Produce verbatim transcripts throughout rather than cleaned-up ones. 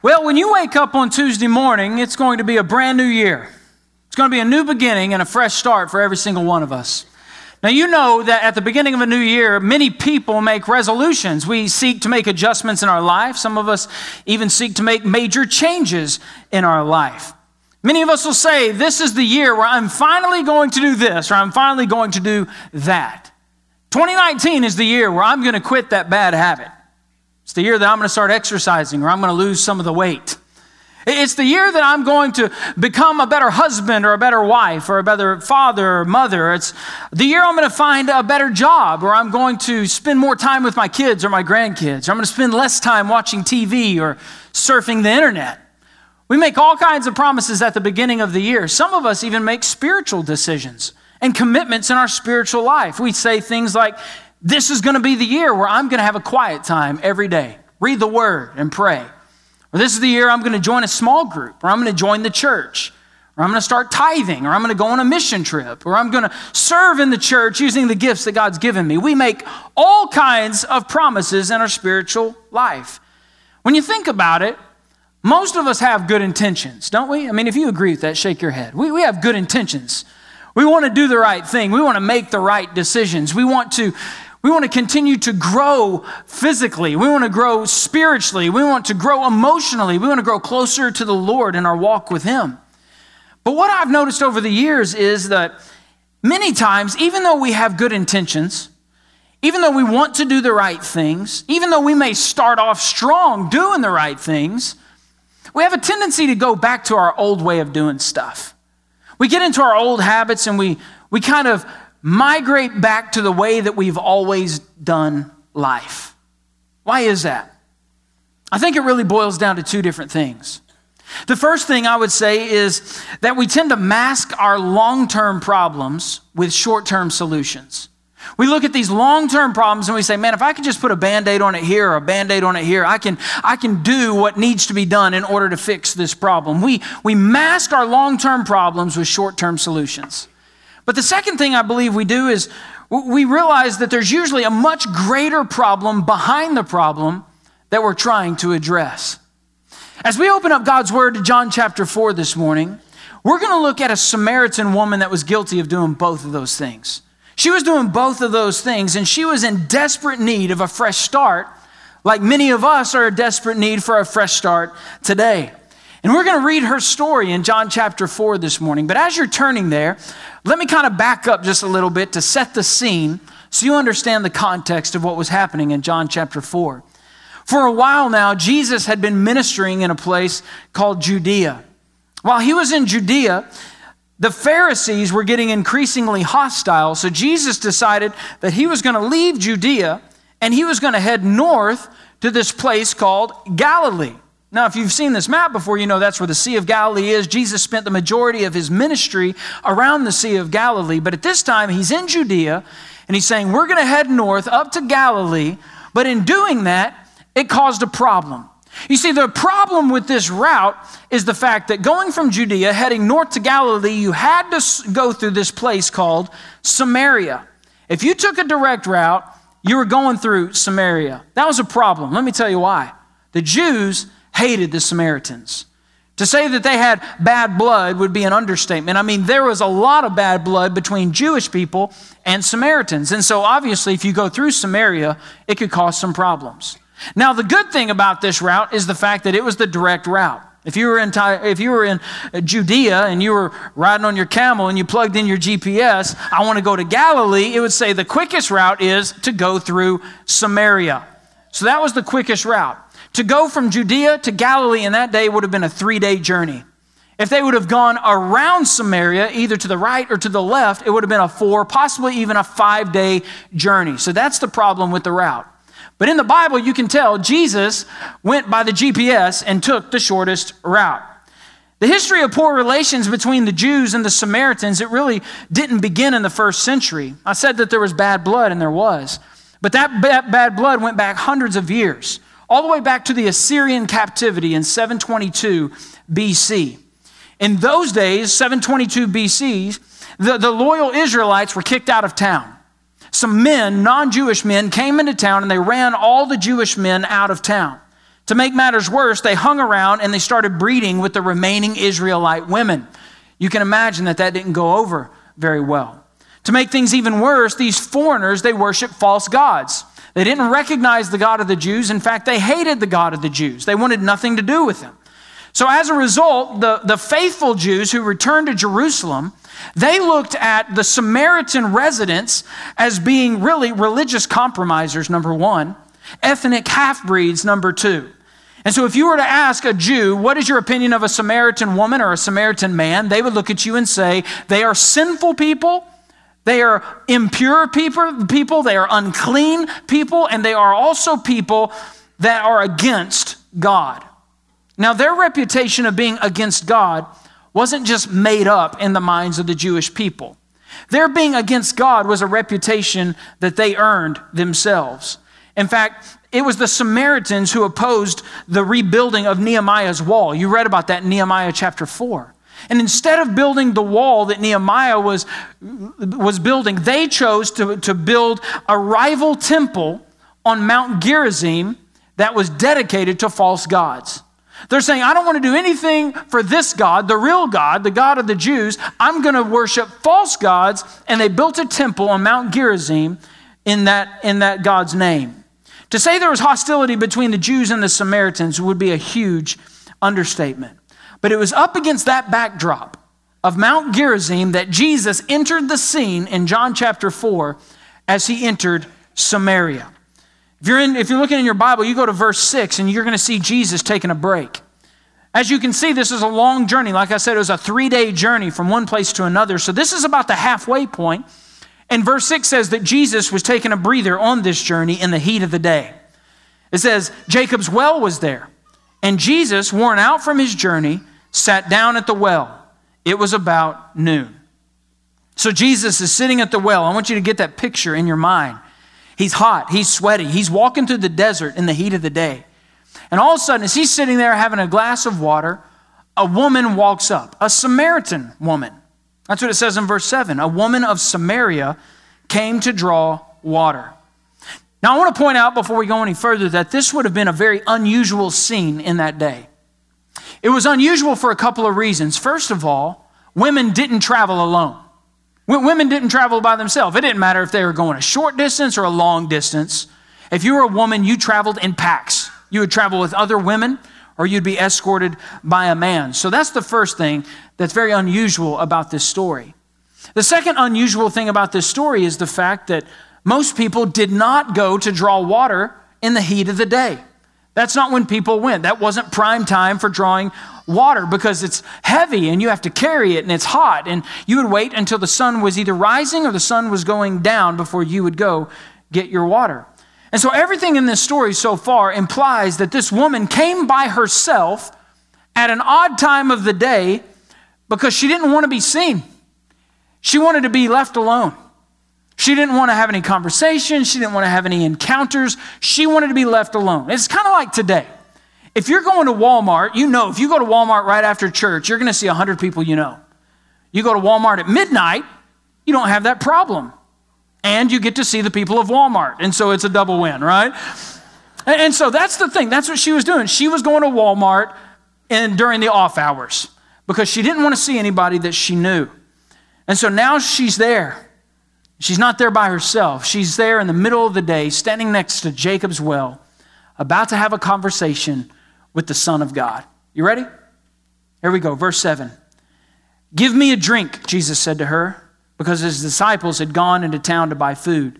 Well, when you wake up on Tuesday morning, it's going to be a brand new year. It's going to be a new beginning and a fresh start for every single one of us. Now, you know that at the beginning of a new year, many people make resolutions. We seek to make adjustments in our life. Some of us even seek to make major changes in our life. Many of us will say, this is the year where I'm finally going to do this, or I'm finally going to do that. twenty nineteen is the year where I'm going to quit that bad habit. It's the year that I'm going to start exercising, or I'm going to lose some of the weight. It's the year that I'm going to become a better husband or a better wife or a better father or mother. It's the year I'm going to find a better job, or I'm going to spend more time with my kids or my grandkids. Or I'm going to spend less time watching T V or surfing the internet. We make all kinds of promises at the beginning of the year. Some of us even make spiritual decisions and commitments in our spiritual life. We say things like, this is going to be the year where I'm going to have a quiet time every day, read the word and pray. Or this is the year I'm going to join a small group, or I'm going to join the church, or I'm going to start tithing, or I'm going to go on a mission trip, or I'm going to serve in the church using the gifts that God's given me. We make all kinds of promises in our spiritual life. When you think about it, most of us have good intentions, don't we? I mean, if you agree with that, shake your head. We, we have good intentions. We want to do the right thing. We want to make the right decisions. We want to We want to continue to grow physically. We want to grow spiritually. We want to grow emotionally. We want to grow closer to the Lord in our walk with Him. But what I've noticed over the years is that many times, even though we have good intentions, even though we want to do the right things, even though we may start off strong doing the right things, we have a tendency to go back to our old way of doing stuff. We get into our old habits and we, we kind of migrate back to the way that we've always done life. Why is that? I think it really boils down to two different things. The first thing I would say is that we tend to mask our long-term problems with short-term solutions. We look at these long-term problems and we say, man, if I could just put a Band-Aid on it here or a Band-Aid on it here, I can, I can do what needs to be done in order to fix this problem. We, we mask our long-term problems with short-term solutions. But the second thing I believe we do is we realize that there's usually a much greater problem behind the problem that we're trying to address. As we open up God's Word to John chapter four this morning, we're going to look at a Samaritan woman that was guilty of doing both of those things. She was doing both of those things, and she was in desperate need of a fresh start, like many of us are in desperate need for a fresh start today. And we're going to read her story in John chapter four this morning. But as you're turning there, let me kind of back up just a little bit to set the scene so you understand the context of what was happening in John chapter four. For a while now, Jesus had been ministering in a place called Judea. While he was in Judea, the Pharisees were getting increasingly hostile. So Jesus decided that he was going to leave Judea and he was going to head north to this place called Galilee. Now, if you've seen this map before, you know that's where the Sea of Galilee is. Jesus spent the majority of his ministry around the Sea of Galilee. But at this time, he's in Judea, and he's saying, we're going to head north up to Galilee. But in doing that, it caused a problem. You see, the problem with this route is the fact that going from Judea, heading north to Galilee, you had to go through this place called Samaria. If you took a direct route, you were going through Samaria. That was a problem. Let me tell you why. The Jews hated the Samaritans. To say that they had bad blood would be an understatement. I mean, there was a lot of bad blood between Jewish people and Samaritans. And so obviously, if you go through Samaria, it could cause some problems. Now, the good thing about this route is the fact that it was the direct route. If you were in, if you were in Judea and you were riding on your camel and you plugged in your G P S, I want to go to Galilee, it would say the quickest route is to go through Samaria. So that was the quickest route. To go from Judea to Galilee in that day would have been a three-day journey. If they would have gone around Samaria, either to the right or to the left, it would have been a four, possibly even a five-day journey. So that's the problem with the route. But in the Bible, you can tell Jesus went by the G P S and took the shortest route. The history of poor relations between the Jews and the Samaritans, it really didn't begin in the first century. I said that there was bad blood, and there was. But that bad blood went back hundreds of years, all the way back to the Assyrian captivity in seven twenty-two B C. In those days, seven twenty-two B C, the, the loyal Israelites were kicked out of town. Some men, non-Jewish men, came into town and they ran all the Jewish men out of town. To make matters worse, they hung around and they started breeding with the remaining Israelite women. You can imagine that that didn't go over very well. To make things even worse, these foreigners, they worshiped false gods. They didn't recognize the God of the Jews. In fact, they hated the God of the Jews. They wanted nothing to do with him. So as a result, the, the faithful Jews who returned to Jerusalem, they looked at the Samaritan residents as being really religious compromisers, number one, ethnic half-breeds, number two. And so if you were to ask a Jew, what is your opinion of a Samaritan woman or a Samaritan man? They would look at you and say, they are sinful people. They are impure people, people, they are unclean people, and they are also people that are against God. Now, their reputation of being against God wasn't just made up in the minds of the Jewish people. Their being against God was a reputation that they earned themselves. In fact, it was the Samaritans who opposed the rebuilding of Nehemiah's wall. You read about that in Nehemiah chapter four. And instead of building the wall that Nehemiah was, was building, they chose to, to build a rival temple on Mount Gerizim that was dedicated to false gods. They're saying, I don't want to do anything for this God, the real God, the God of the Jews. I'm going to worship false gods. And they built a temple on Mount Gerizim in that, in that God's name. To say there was hostility between the Jews and the Samaritans would be a huge understatement. But it was up against that backdrop of Mount Gerizim that Jesus entered the scene in John chapter four as he entered Samaria. If you're, in, if you're looking in your Bible, you go to verse six and you're going to see Jesus taking a break. As you can see, this is a long journey. Like I said, it was a three-day journey from one place to another. So this is about the halfway point. And verse six says that Jesus was taking a breather on this journey in the heat of the day. It says, Jacob's well was there. And Jesus, worn out from his journey, sat down at the well. It was about noon. So Jesus is sitting at the well. I want you to get that picture in your mind. He's hot. He's sweaty. He's walking through the desert in the heat of the day. And all of a sudden, as he's sitting there having a glass of water, a woman walks up, a Samaritan woman. That's what it says in verse seven. A woman of Samaria came to draw water. Now, I want to point out before we go any further that this would have been a very unusual scene in that day. It was unusual for a couple of reasons. First of all, women didn't travel alone. Women didn't travel by themselves. It didn't matter if they were going a short distance or a long distance. If you were a woman, you traveled in packs. You would travel with other women or you'd be escorted by a man. So that's the first thing that's very unusual about this story. The second unusual thing about this story is the fact that most people did not go to draw water in the heat of the day. That's not when people went. That wasn't prime time for drawing water because it's heavy and you have to carry it and it's hot. And you would wait until the sun was either rising or the sun was going down before you would go get your water. And so everything in this story so far implies that this woman came by herself at an odd time of the day because she didn't want to be seen. She wanted to be left alone. She didn't want to have any conversations. She didn't want to have any encounters. She wanted to be left alone. It's kind of like today. If you're going to Walmart, you know, if you go to Walmart right after church, you're going to see one hundred people you know. You go to Walmart at midnight, you don't have that problem. And you get to see the people of Walmart. And so it's a double win, right? And, and so that's the thing. That's what she was doing. She was going to Walmart and during the off hours because she didn't want to see anybody that she knew. And so now she's there. She's not there by herself. She's there in the middle of the day, standing next to Jacob's well, about to have a conversation with the Son of God. You ready? Here we go, verse seven. Give me a drink, Jesus said to her, because his disciples had gone into town to buy food.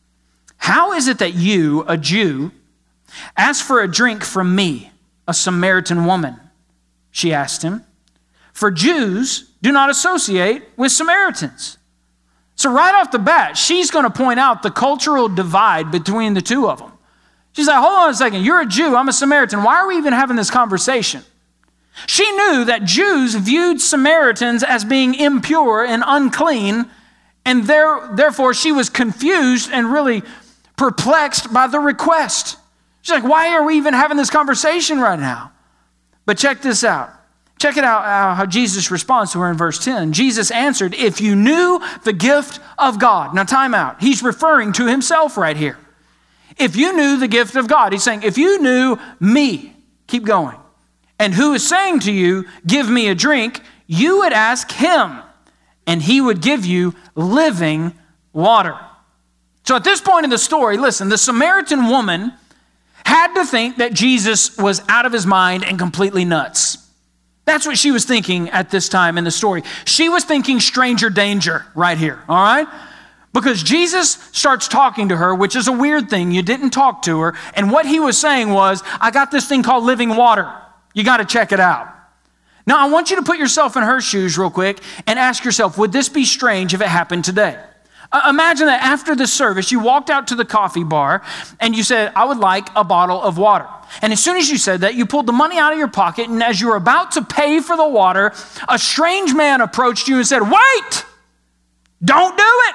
How is it that you, a Jew, ask for a drink from me, a Samaritan woman? She asked him. For Jews do not associate with Samaritans. So right off the bat, she's going to point out the cultural divide between the two of them. She's like, hold on a second, you're a Jew, I'm a Samaritan. Why are we even having this conversation? She knew that Jews viewed Samaritans as being impure and unclean, and there, therefore she was confused and really perplexed by the request. She's like, why are we even having this conversation right now? But check this out. Check it out how Jesus responds to her in verse ten. Jesus answered, if you knew the gift of God. Now time out. He's referring to himself right here. If you knew the gift of God, he's saying, if you knew me, Keep going. And who is saying to you, give me a drink, you would ask him, and he would give you living water. So at this point in the story, listen, the Samaritan woman had to think that Jesus was out of his mind and completely nuts. That's what she was thinking at this time in the story. She was thinking stranger danger right here, all right? Because Jesus starts talking to her, which is a weird thing. You didn't talk to her. And what he was saying was, I got this thing called living water. You got to check it out. Now, I want you to put yourself in her shoes real quick and ask yourself, would this be strange if it happened today? Uh, imagine that after the service, you walked out to the coffee bar and you said, I would like a bottle of water. And as soon as you said that, you pulled the money out of your pocket, and as you were about to pay for the water, a strange man approached you and said, wait, don't do it.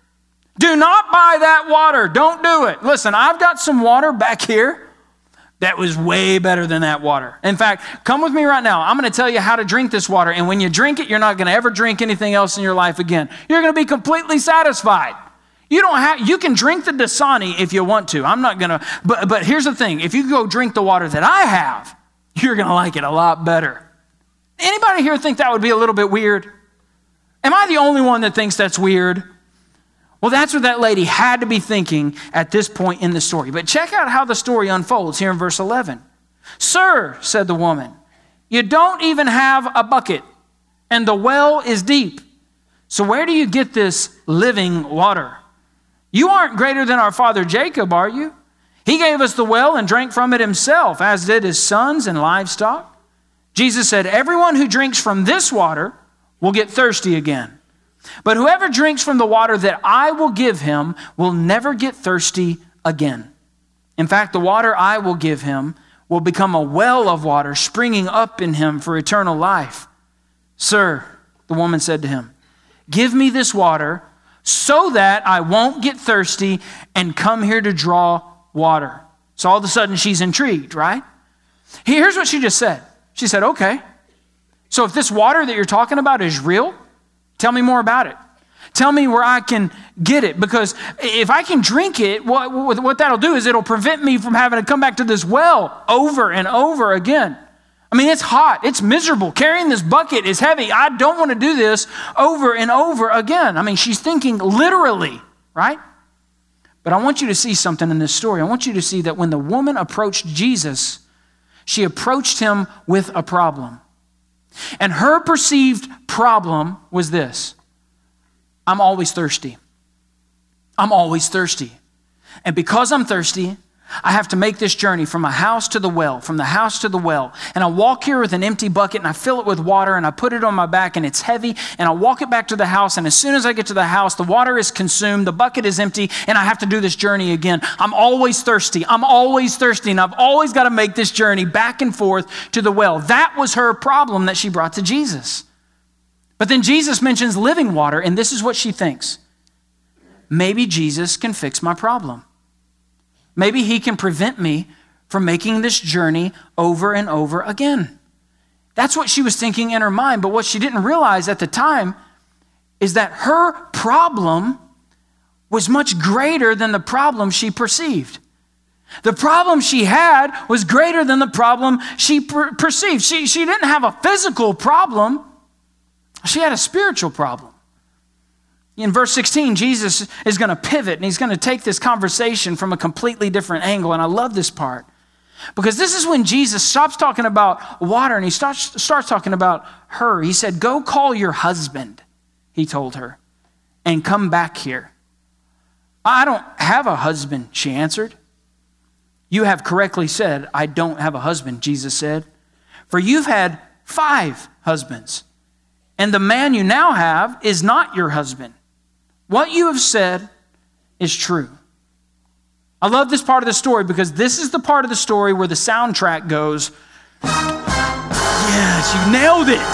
Do not buy that water. Don't do it. Listen, I've got some water back here that was way better than that water. In fact, come with me right now. I'm going to tell you how to drink this water. And when you drink it, you're not going to ever drink anything else in your life again. You're going to be completely satisfied. You don't have, you can drink the Dasani if you want to. I'm not going to, but, but here's the thing. If you go drink the water that I have, you're going to like it a lot better. Anybody here think that would be a little bit weird? Am I the only one that thinks that's weird? Well, that's what that lady had to be thinking at this point in the story. But check out how the story unfolds here in verse eleven. Sir, said the woman, you don't even have a bucket, and the well is deep. So where do you get this living water? You aren't greater than our father Jacob, are you? He gave us the well and drank from it himself, as did his sons and livestock. Jesus said, everyone who drinks from this water will get thirsty again. But whoever drinks from the water that I will give him will never get thirsty again. In fact, the water I will give him will become a well of water springing up in him for eternal life. Sir, the woman said to him, give me this water so that I won't get thirsty and come here to draw water. So all of a sudden she's intrigued, right? Here's what she just said. She said, okay, so if this water that you're talking about is real, tell me more about it. Tell me where I can get it, because if I can drink it, what, what that'll do is it'll prevent me from having to come back to this well over and over again. I mean, it's hot. It's miserable. Carrying this bucket is heavy. I don't want to do this over and over again. I mean, she's thinking literally, right? But I want you to see something in this story. I want you to see that when the woman approached Jesus, she approached him with a problem. And her perceived problem was this: I'm always thirsty. I'm always thirsty. And because I'm thirsty, I have to make this journey from my house to the well, from the house to the well. And I walk here with an empty bucket and I fill it with water and I put it on my back and it's heavy and I walk it back to the house. And as soon as I get to the house, the water is consumed, the bucket is empty, and I have to do this journey again. I'm always thirsty. I'm always thirsty. And I've always got to make this journey back and forth to the well. That was her problem that she brought to Jesus. But then Jesus mentions living water, and this is what she thinks. Maybe Jesus can fix my problem. Maybe he can prevent me from making this journey over and over again. That's what she was thinking in her mind. But what she didn't realize at the time is that her problem was much greater than the problem she perceived. The problem she had was greater than the problem she per- perceived. She, she didn't have a physical problem. She had a spiritual problem. In verse sixteen, Jesus is going to pivot and he's going to take this conversation from a completely different angle. And I love this part because this is when Jesus stops talking about water and he starts, starts talking about her. He said, go call your husband, he told her, and come back here. I don't have a husband, she answered. You have correctly said, I don't have a husband, Jesus said, for you've had five husbands, and the man you now have is not your husband. What you have said is true. I love this part of the story because this is the part of the story where the soundtrack goes, yes, you nailed it.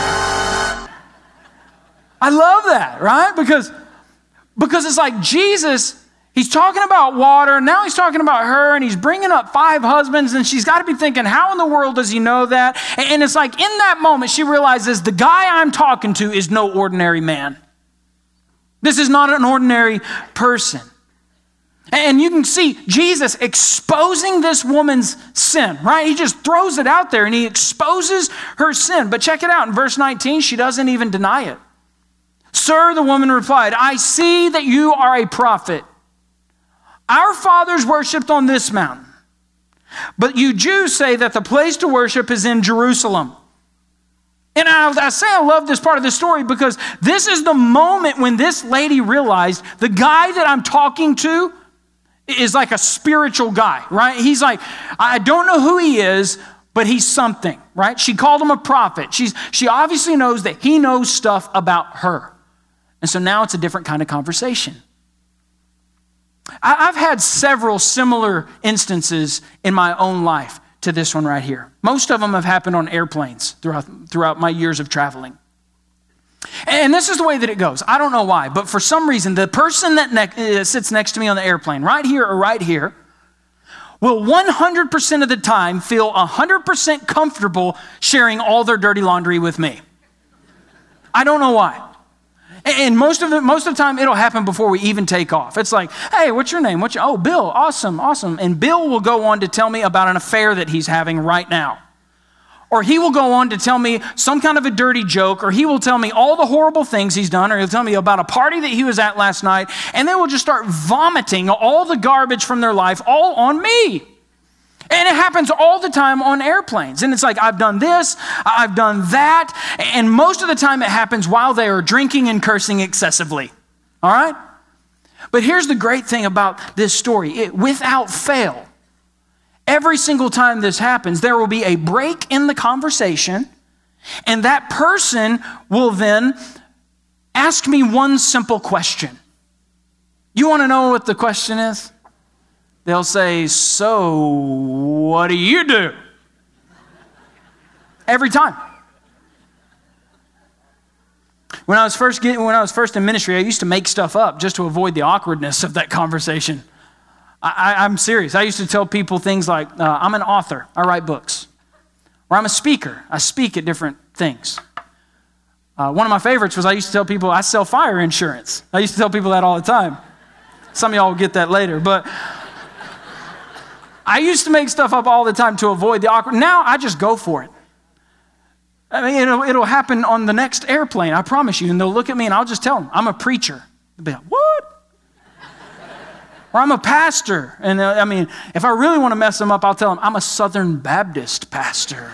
I love that, right? Because, because it's like Jesus, he's talking about water, now he's talking about her, and he's bringing up five husbands, and she's got to be thinking, how in the world does he know that? And it's like in that moment, she realizes the guy I'm talking to is no ordinary man. This is not an ordinary person. And you can see Jesus exposing this woman's sin, right? He just throws it out there and he exposes her sin. But check it out. In verse nineteen, she doesn't even deny it. Sir, the woman replied, I see that you are a prophet. Our fathers worshiped on this mountain, but you Jews say that the place to worship is in Jerusalem. And I, I say I love this part of the story because this is the moment when this lady realized the guy that I'm talking to is like a spiritual guy, right? He's like, I don't know who he is, but he's something, right? She called him a prophet. She's, she obviously knows that he knows stuff about her. And so now it's a different kind of conversation. I, I've had several similar instances in my own life to this one right here. Most of them have happened on airplanes throughout, throughout my years of traveling. And this is the way that it goes. I don't know why, but for some reason, the person that ne- uh, sits next to me on the airplane, right here or right here, will one hundred percent of the time feel one hundred percent comfortable sharing all their dirty laundry with me. I don't know why. And most of the most of the time, it'll happen before we even take off. It's like, hey, what's your name? What's your, oh, Bill, awesome, awesome. And Bill will go on to tell me about an affair that he's having right now. Or he will go on to tell me some kind of a dirty joke, or he will tell me all the horrible things he's done, or he'll tell me about a party that he was at last night, and they will just start vomiting all the garbage from their life all on me. And it happens all the time on airplanes. And it's like, I've done this, I've done that, and most of the time it happens while they are drinking and cursing excessively. All right? But here's the great thing about this story. It, without fail, every single time this happens, there will be a break in the conversation, and that person will then ask me one simple question. You want to know what the question is? They'll say, so what do you do? Every time. When I was first getting, when I was first in ministry, I used to make stuff up just to avoid the awkwardness of that conversation. I, I'm serious. I used to tell people things like, uh, I'm an author, I write books. Or I'm a speaker, I speak at different things. Uh, one of my favorites was I used to tell people I sell fire insurance. I used to tell people that all the time. Some of y'all will get that later. But I used to make stuff up all the time to avoid the awkward. Now I just go for it. I mean, it'll, it'll happen on the next airplane, I promise you. And they'll look at me and I'll just tell them, I'm a preacher. They'll be like, what? Or I'm a pastor. And uh, I mean, if I really want to mess them up, I'll tell them, I'm a Southern Baptist pastor.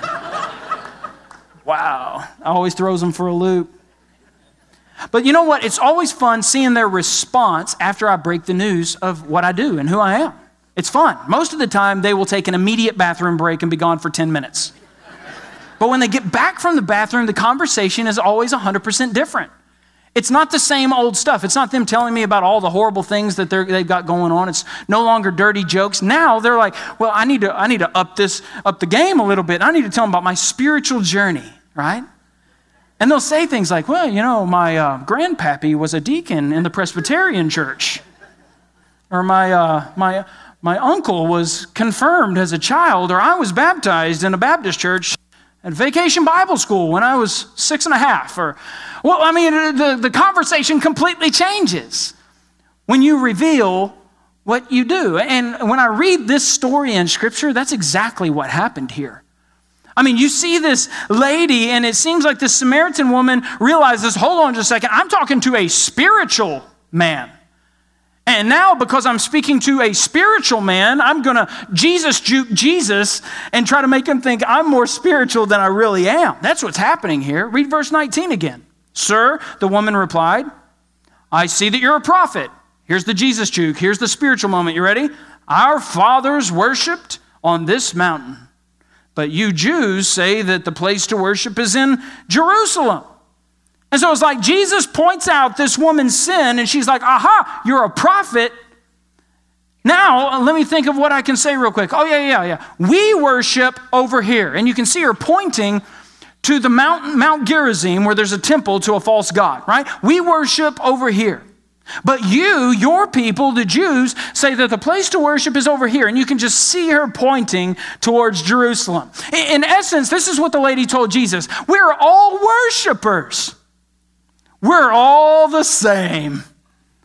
Wow. Always throws them for a loop. But you know what? It's always fun seeing their response after I break the news of what I do and who I am. It's fun. Most of the time, they will take an immediate bathroom break and be gone for ten minutes. But when they get back from the bathroom, the conversation is always one hundred percent different. It's not the same old stuff. It's not them telling me about all the horrible things that they're, they've got going on. It's no longer dirty jokes. Now they're like, well, I need to I need to up this, up the game a little bit. I need to tell them about my spiritual journey, right? And they'll say things like, well, you know, my uh, grandpappy was a deacon in the Presbyterian church. Or my uh, my my uncle was confirmed as a child, or I was baptized in a Baptist church at Vacation Bible School when I was six and a half. Or, well, I mean, the, the conversation completely changes when you reveal what you do. And when I read this story in Scripture, that's exactly what happened here. I mean, you see this lady, and it seems like this Samaritan woman realizes, hold on just a second, I'm talking to a spiritual man. And now, because I'm speaking to a spiritual man, I'm going to Jesus juke Jesus and try to make him think I'm more spiritual than I really am. That's what's happening here. Read verse nineteen again. Sir, the woman replied, I see that you're a prophet. Here's the Jesus juke. Here's the spiritual moment. You ready? Our fathers worshiped on this mountain, but you Jews say that the place to worship is in Jerusalem. And so it's like Jesus points out this woman's sin, and she's like, aha, you're a prophet. Now, let me think of what I can say real quick. Oh, yeah, yeah, yeah. We worship over here. And you can see her pointing to the mountain, Mount Gerizim, where there's a temple to a false god, right? We worship over here. But you, your people, the Jews, say that the place to worship is over here. And you can just see her pointing towards Jerusalem. In essence, this is what the lady told Jesus. We're all worshipers. We're all the same.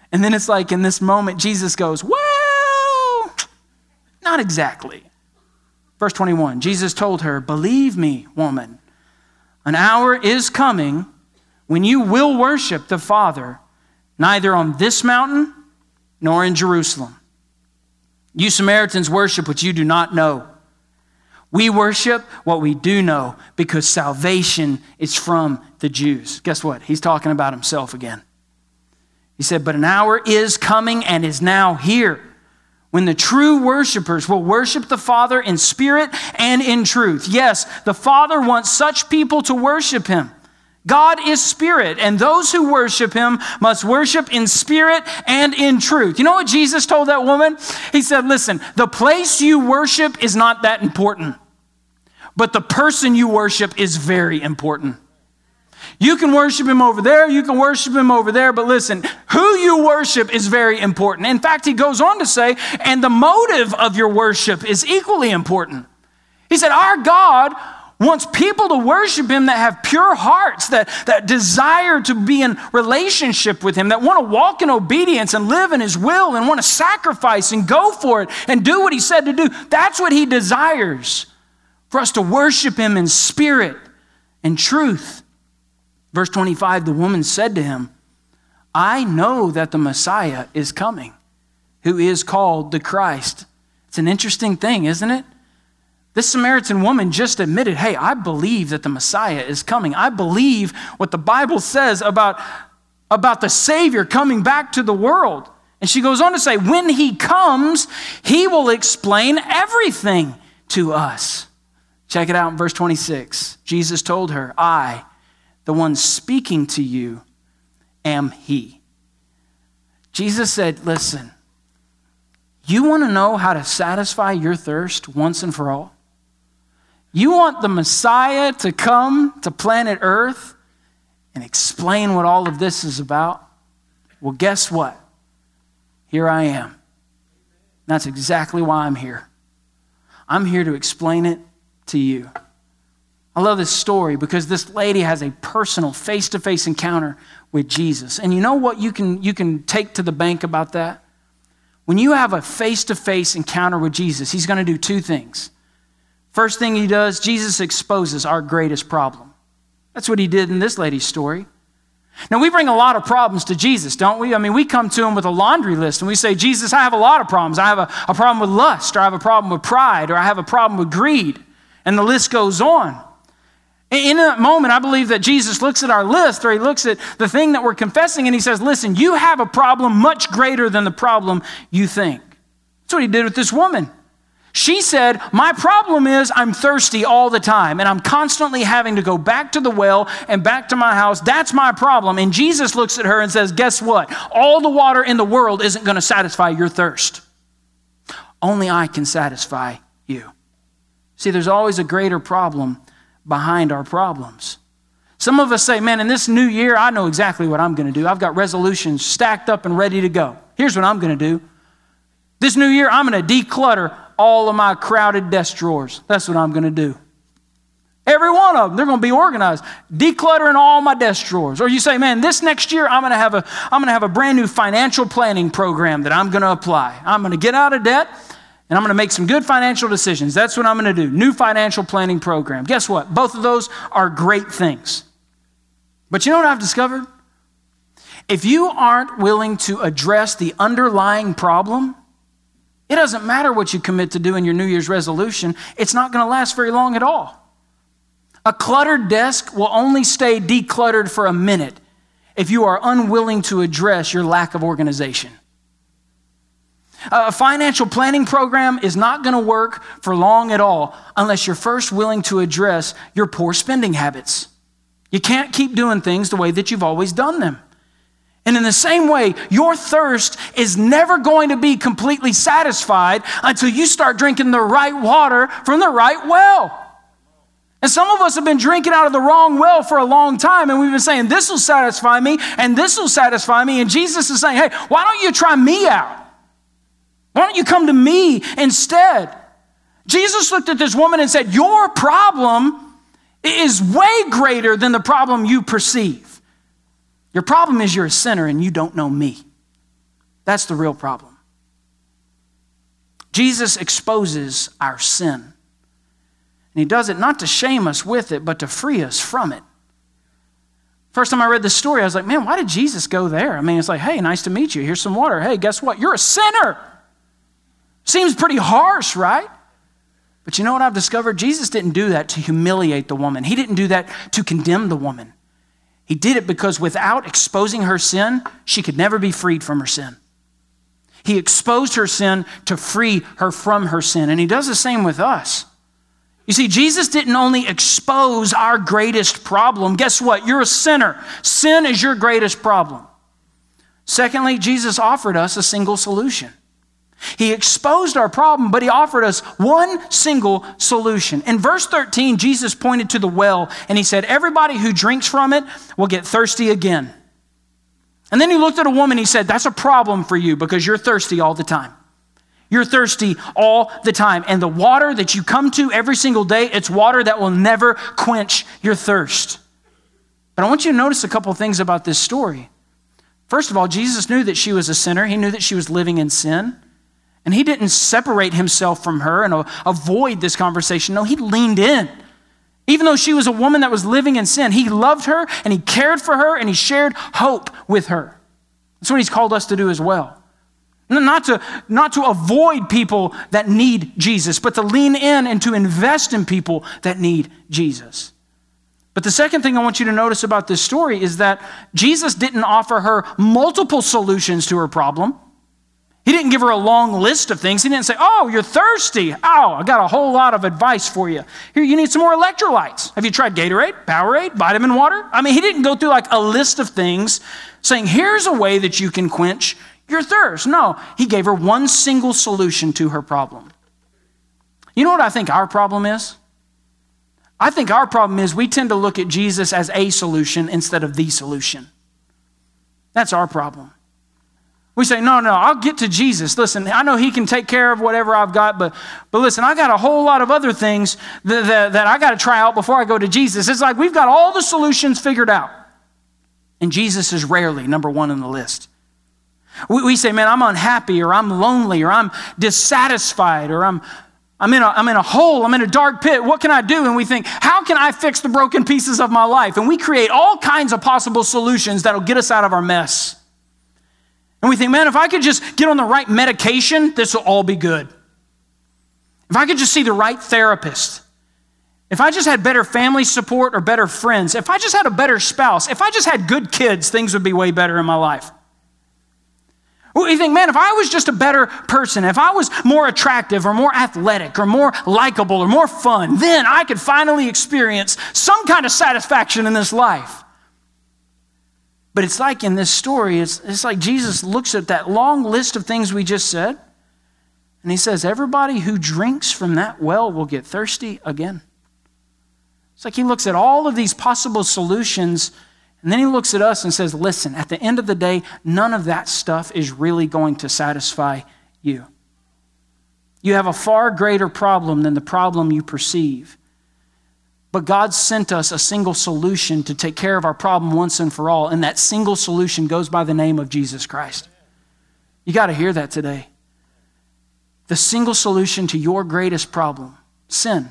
And then it's like in this moment, Jesus goes, well, not exactly. Verse twenty-one, Jesus told her, believe me, woman, an hour is coming when you will worship the Father, neither on this mountain nor in Jerusalem. You Samaritans worship what you do not know. We worship what we do know because salvation is from the Jews. Guess what? He's talking about himself again. He said, but an hour is coming and is now here when the true worshipers will worship the Father in spirit and in truth. Yes, the Father wants such people to worship him. God is spirit, and those who worship him must worship in spirit and in truth. You know what Jesus told that woman? He said, listen, the place you worship is not that important, but the person you worship is very important. You can worship him over there, you can worship him over there, but listen, who you worship is very important. In fact, he goes on to say, and the motive of your worship is equally important. He said, our God wants people to worship him that have pure hearts, that, that desire to be in relationship with him, that want to walk in obedience and live in his will and want to sacrifice and go for it and do what he said to do. That's what he desires, for us to worship him in spirit and truth. Verse twenty-five, the woman said to him, I know that the Messiah is coming, who is called the Christ. It's an interesting thing, isn't it? This Samaritan woman just admitted, hey, I believe that the Messiah is coming. I believe what the Bible says about, about the Savior coming back to the world. And she goes on to say, when he comes, he will explain everything to us. Check it out in verse twenty-six. Jesus told her, I, the one speaking to you, am he. Jesus said, listen, you want to know how to satisfy your thirst once and for all? You want the Messiah to come to planet Earth and explain what all of this is about? Well, guess what? Here I am. That's exactly why I'm here. I'm here to explain it to you. I love this story because this lady has a personal face-to-face encounter with Jesus. And you know what you can, you can take to the bank about that? When you have a face-to-face encounter with Jesus, he's going to do two things. First thing he does, Jesus exposes our greatest problem. That's what he did in this lady's story. Now, we bring a lot of problems to Jesus, don't we? I mean, we come to him with a laundry list and we say, Jesus, I have a lot of problems. I have a, a problem with lust, or I have a problem with pride, or I have a problem with greed. And the list goes on. In that moment, I believe that Jesus looks at our list, or he looks at the thing that we're confessing, and he says, listen, you have a problem much greater than the problem you think. That's what he did with this woman. She said, my problem is I'm thirsty all the time, and I'm constantly having to go back to the well and back to my house. That's my problem. And Jesus looks at her and says, guess what? All the water in the world isn't going to satisfy your thirst. Only I can satisfy you. See, there's always a greater problem behind our problems. Some of us say, man, in this new year, I know exactly what I'm going to do. I've got resolutions stacked up and ready to go. Here's what I'm going to do. This new year, I'm going to declutter all of my crowded desk drawers. That's what I'm going to do. Every one of them, they're going to be organized. Decluttering all my desk drawers. Or you say, man, this next year, I'm going to have a, I'm going to have a brand new financial planning program that I'm going to apply. I'm going to get out of debt, and I'm going to make some good financial decisions. That's what I'm going to do. New financial planning program. Guess what? Both of those are great things. But you know what I've discovered? If you aren't willing to address the underlying problem, it doesn't matter what you commit to do in your New Year's resolution. It's not going to last very long at all. A cluttered desk will only stay decluttered for a minute if you are unwilling to address your lack of organization. A financial planning program is not going to work for long at all unless you're first willing to address your poor spending habits. You can't keep doing things the way that you've always done them. And in the same way, your thirst is never going to be completely satisfied until you start drinking the right water from the right well. And some of us have been drinking out of the wrong well for a long time, and we've been saying, this will satisfy me, and this will satisfy me. And Jesus is saying, hey, why don't you try me out? Why don't you come to me instead? Jesus looked at this woman and said, your problem is way greater than the problem you perceive. Your problem is you're a sinner and you don't know me. That's the real problem. Jesus exposes our sin. And he does it not to shame us with it, but to free us from it. First time I read this story, I was like, man, why did Jesus go there? I mean, it's like, hey, nice to meet you. Here's some water. Hey, guess what? You're a sinner. Seems pretty harsh, right? But you know what I've discovered? Jesus didn't do that to humiliate the woman. He didn't do that to condemn the woman. He did it because without exposing her sin, she could never be freed from her sin. He exposed her sin to free her from her sin. And he does the same with us. You see, Jesus didn't only expose our greatest problem. Guess what? You're a sinner. Sin is your greatest problem. Secondly, Jesus offered us a single solution. He exposed our problem, but he offered us one single solution. In verse thirteen, Jesus pointed to the well and he said, everybody who drinks from it will get thirsty again. And then he looked at a woman, he said, that's a problem for you because you're thirsty all the time. You're thirsty all the time. And the water that you come to every single day, it's water that will never quench your thirst. But I want you to notice a couple things about this story. First of all, Jesus knew that she was a sinner. He knew that she was living in sin. And he didn't separate himself from her and avoid this conversation. No, he leaned in. Even though she was a woman that was living in sin, he loved her and he cared for her and he shared hope with her. That's what he's called us to do as well. Not to, not to avoid people that need Jesus, but to lean in and to invest in people that need Jesus. But the second thing I want you to notice about this story is that Jesus didn't offer her multiple solutions to her problem. He didn't give her a long list of things. He didn't say, oh, you're thirsty. Oh, I got a whole lot of advice for you. Here, you need some more electrolytes. Have you tried Gatorade, Powerade, vitamin water? I mean, he didn't go through like a list of things saying, here's a way that you can quench your thirst. No, he gave her one single solution to her problem. You know what I think our problem is? I think our problem is we tend to look at Jesus as a solution instead of the solution. That's our problem. We say, no, no, I'll get to Jesus. Listen, I know he can take care of whatever I've got, but but listen, I got a whole lot of other things that, that, that I got to try out before I go to Jesus. It's like we've got all the solutions figured out. And Jesus is rarely number one on the list. We, we say, man, I'm unhappy, or I'm lonely, or I'm dissatisfied, or I'm I'm in, a, I'm in a hole, I'm in a dark pit. What can I do? And we think, how can I fix the broken pieces of my life? And we create all kinds of possible solutions that'll get us out of our mess. And we think, man, if I could just get on the right medication, this will all be good. If I could just see the right therapist, if I just had better family support or better friends, if I just had a better spouse, if I just had good kids, things would be way better in my life. You think, man, if I was just a better person, if I was more attractive or more athletic or more likable or more fun, then I could finally experience some kind of satisfaction in this life. But it's like in this story, it's, it's like Jesus looks at that long list of things we just said, and he says, everybody who drinks from that well will get thirsty again. It's like he looks at all of these possible solutions, and then he looks at us and says, listen, at the end of the day, none of that stuff is really going to satisfy you. You have a far greater problem than the problem you perceive. But God sent us a single solution to take care of our problem once and for all, and that single solution goes by the name of Jesus Christ. You got to hear that today. The single solution to your greatest problem, sin,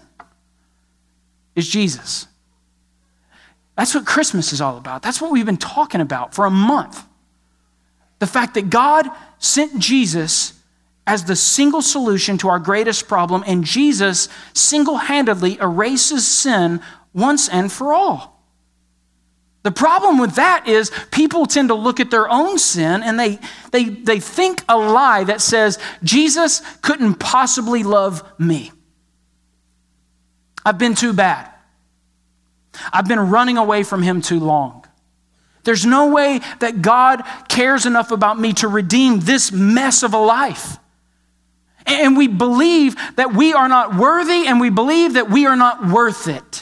is Jesus. That's what Christmas is all about. That's what we've been talking about for a month. The fact that God sent Jesus as the single solution to our greatest problem, and Jesus single-handedly erases sin once and for all. The problem with that is people tend to look at their own sin and they, they, they think a lie that says, Jesus couldn't possibly love me. I've been too bad. I've been running away from him too long. There's no way that God cares enough about me to redeem this mess of a life. And we believe that we are not worthy, and we believe that we are not worth it.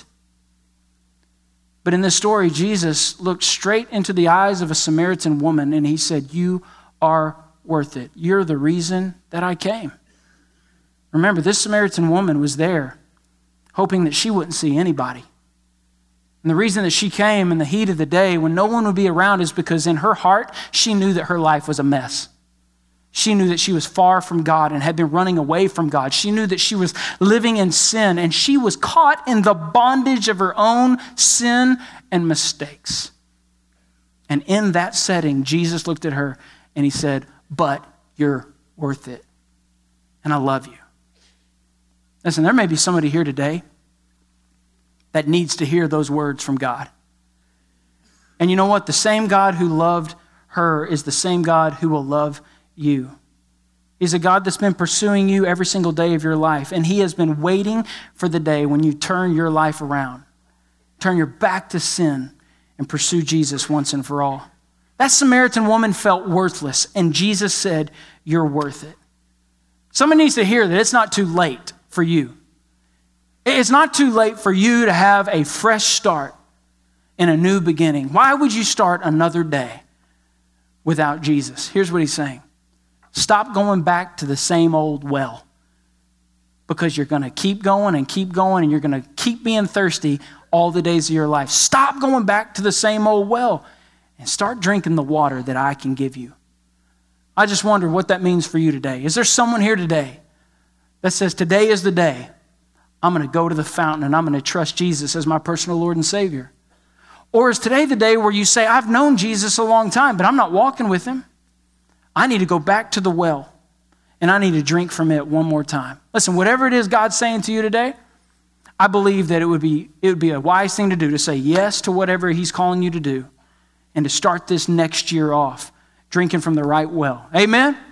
But in this story, Jesus looked straight into the eyes of a Samaritan woman and he said, you are worth it. You're the reason that I came. Remember, this Samaritan woman was there hoping that she wouldn't see anybody. And the reason that she came in the heat of the day when no one would be around is because in her heart, she knew that her life was a mess. She knew that she was far from God and had been running away from God. She knew that she was living in sin, and she was caught in the bondage of her own sin and mistakes. And in that setting, Jesus looked at her and he said, but you're worth it. And I love you. Listen, there may be somebody here today that needs to hear those words from God. And you know what? The same God who loved her is the same God who will love you. He's a God that's been pursuing you every single day of your life. And he has been waiting for the day when you turn your life around, turn your back to sin, and pursue Jesus once and for all. That Samaritan woman felt worthless, and Jesus said, you're worth it. Someone needs to hear that it's not too late for you. It's not too late for you to have a fresh start and a new beginning. Why would you start another day without Jesus? Here's what he's saying. Stop going back to the same old well, because you're going to keep going and keep going, and you're going to keep being thirsty all the days of your life. Stop going back to the same old well and start drinking the water that I can give you. I just wonder what that means for you today. Is there someone here today that says, today is the day I'm going to go to the fountain and I'm going to trust Jesus as my personal Lord and Savior? Or is today the day where you say, I've known Jesus a long time, but I'm not walking with him. I need to go back to the well, and I need to drink from it one more time. Listen, whatever it is God's saying to you today, I believe that it would be it would be a wise thing to do, to say yes to whatever he's calling you to do, and to start this next year off drinking from the right well. Amen?